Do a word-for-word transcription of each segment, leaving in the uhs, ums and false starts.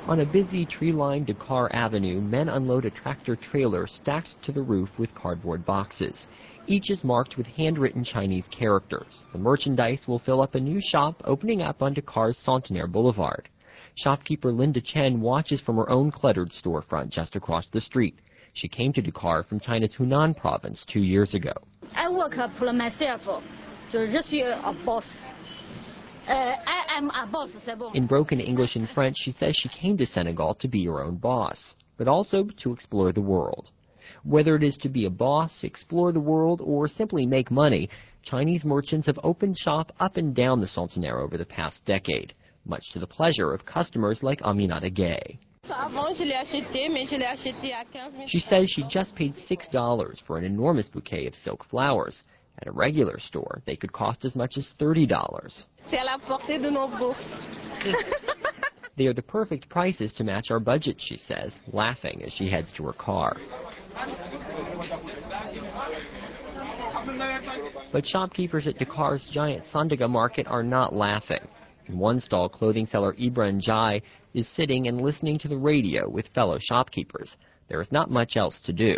On a busy tree-lined Dakar Avenue, men unload a tractor-trailer stacked to the roof with cardboard boxes. Each is marked with handwritten Chinese characters. The merchandise will fill up a new shop opening up on Dakar's Centenaire Boulevard. Shopkeeper Linda Chen watches from her own cluttered storefront just across the street. She came to Dakar from China's Hunan province two years ago. I work for myself. So just a boss. Uh, I am a boss. In broken English and French, she says she came to Senegal to be her own boss, but also to explore the world. Whether it is to be a boss, explore the world, or simply make money, Chinese merchants have opened shop up and down the Centenaire over the past decade, much to the pleasure of customers like Aminata Gay. She says she just paid six dollars for an enormous bouquet of silk flowers. At a regular store, they could cost as much as thirty dollars. They are the perfect prices to match our budget, she says, laughing as she heads to her car. But shopkeepers at Dakar's giant Sandaga market are not laughing. In one stall, clothing seller Ibra Njai is sitting and listening to the radio with fellow shopkeepers. There is not much else to do.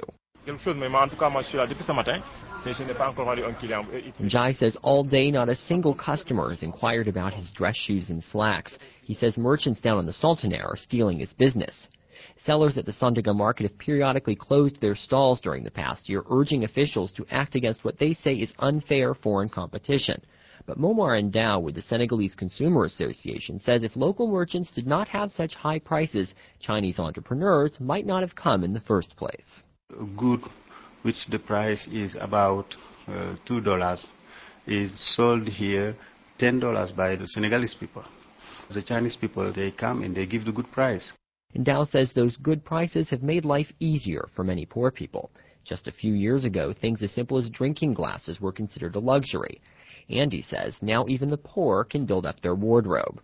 Njai says all day not a single customer has inquired about his dress shoes and slacks. He says merchants down on the Centenaire are stealing his business. Sellers at the Sandaga market have periodically closed their stalls during the past year, urging officials to act against what they say is unfair foreign competition. But Momar Ndao with the Senegalese Consumer Association says if local merchants did not have such high prices, Chinese entrepreneurs might not have come in the first place. Good, which the price is about uh, two dollars, is sold here ten dollars by the Senegalese people. The Chinese people, they come and they give the good price. Ndao says those good prices have made life easier for many poor people. Just a few years ago, things as simple as drinking glasses were considered a luxury. Andy says now even the poor can build up their wardrobe.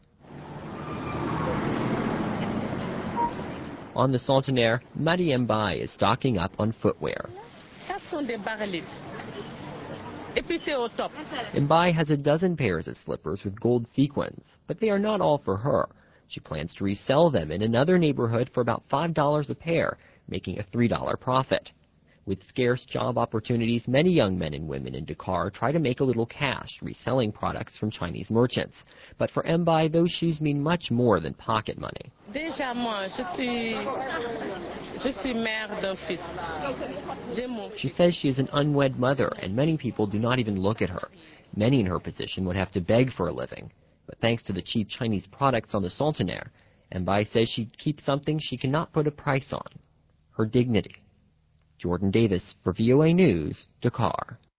On the Centenaire, Marie Mbai is stocking up on footwear. Mbai has a dozen pairs of slippers with gold sequins, but they are not all for her. She plans to resell them in another neighborhood for about five dollars a pair, making a three dollar profit. With scarce job opportunities, many young men and women in Dakar try to make a little cash reselling products from Chinese merchants. But for Mbai, those shoes mean much more than pocket money. She says she is an unwed mother, and many people do not even look at her. Many in her position would have to beg for a living. But thanks to the cheap Chinese products on the Centenaire, Mbai says she keeps something she cannot put a price on: her dignity. Jordan Davis for V O A News, Dakar.